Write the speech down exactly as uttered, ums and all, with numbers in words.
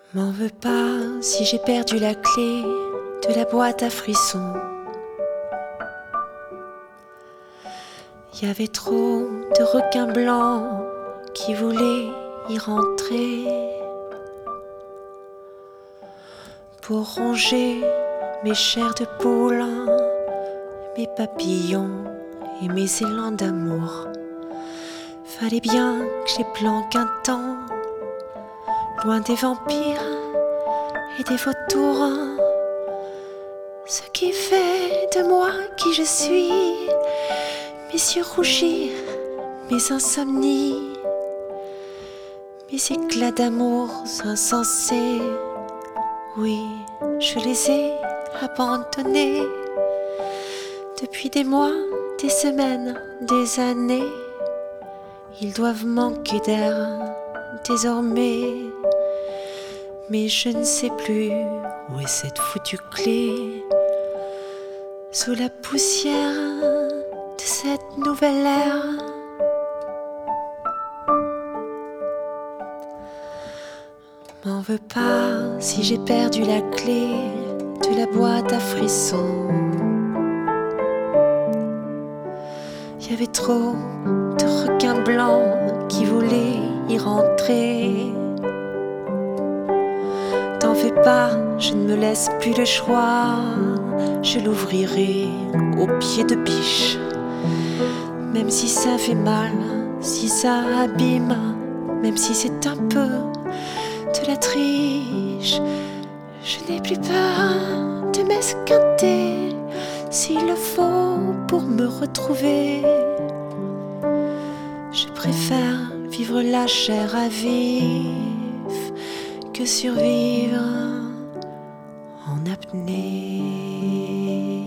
M'en veux pas si j'ai perdu la clé de la boîte à frissons. Y avait trop de requins blancs qui voulaient y rentrer pour ronger mes chairs de poule, mes papillons et mes élans d'amour. Fallait bien que je les planque un temps, loin des vampires et des vautours. Ce qui fait de moi qui je suis, mes yeux rougis, mes insomnies, mes éclats d'amour insensés. Oui, je les ai abandonnés depuis des mois, des semaines, des années. Ils doivent manquer d'air désormais, mais je ne sais plus où est cette foutue clé. Sous la poussière de cette nouvelle ère, m'en veux pas si j'ai perdu la clé de la boîte à frissons. Y avait trop de requins blancs qui voulaient y rentrer. T'en fais pas, je ne me laisse plus le choix. Je l'ouvrirai au pied de biche. Même si ça fait mal, si ça abîme, même si c'est un peu de la triche, je n'ai plus peur de m'esquinter s'il le faut pour me retrouver. Je préfère vivre la chair à vif que survivre en apnée.